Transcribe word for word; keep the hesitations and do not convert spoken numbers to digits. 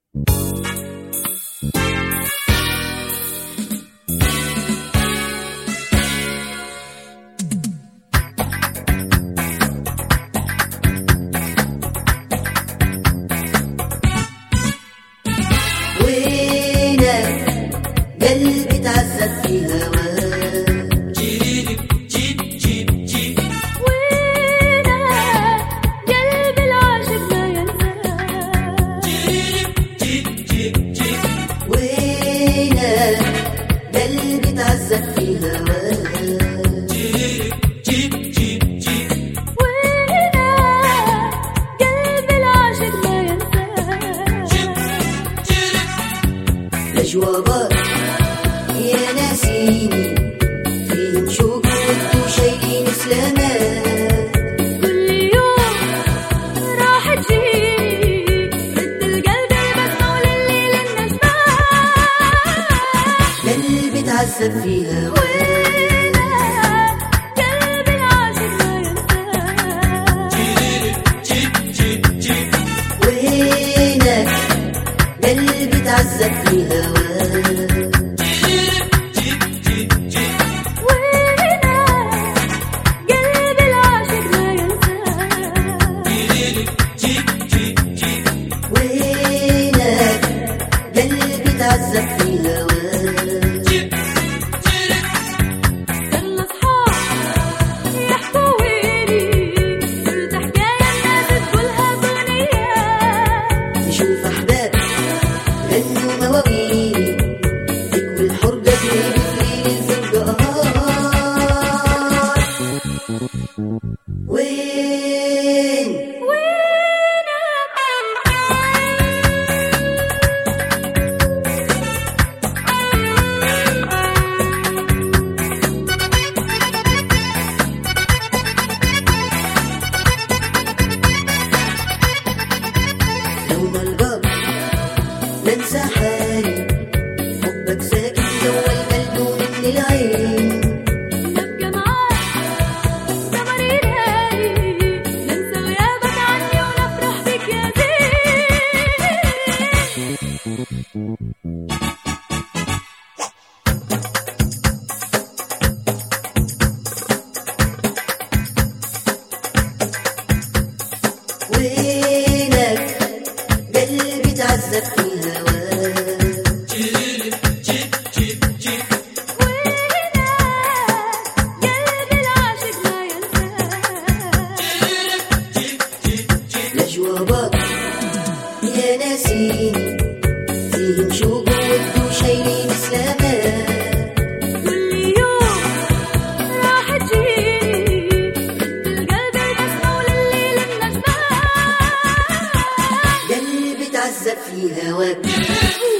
قلبي تعذب في هواك، جيب جيب جيب جيب وينك قلبي العاشق ما ينساك، جيب جيب جيب جيب وينك قلبي تعذب في هواك، جيب جيب جيب جيب وينك قلبي العاشق ما ينساك، لجوابك يا ناسيني فيهم شوق وانتو شايلين سلامات، كل يوم راح تجيني رد القلب المسموع لليل النجمات، قلبي تعذب في هواك، وينك قلبي العاشق ما ينساك، جيب جيب جيب وينك قلبي تعذب في هواك، تعذب في هواك. صرنا صحاب يحكوا ويلي، صرت حكاية الناس تقولها أغنية، نشوف أحباب غنوا مواويلي، ذكر الحرقة تهدي في ليل الفرقة وين ننسى حالي، حبك ساكن جوا القلب ومن العين، نبقى معاك سمر ليالي، ننسى غيابك عني ونفرح بك يا زين. وينك قلبي تعذب في هواك، جيب جيب جيب جيب وينك قلبي العاشق ما ينساك، جيب جيب جيب لجوابك يا ناسيني فيهم شوق وانتو شايلين سلامات، كل يوم راح تجيني رد القلب المسموع لليل النجمات، قلبي تعذب في هواك.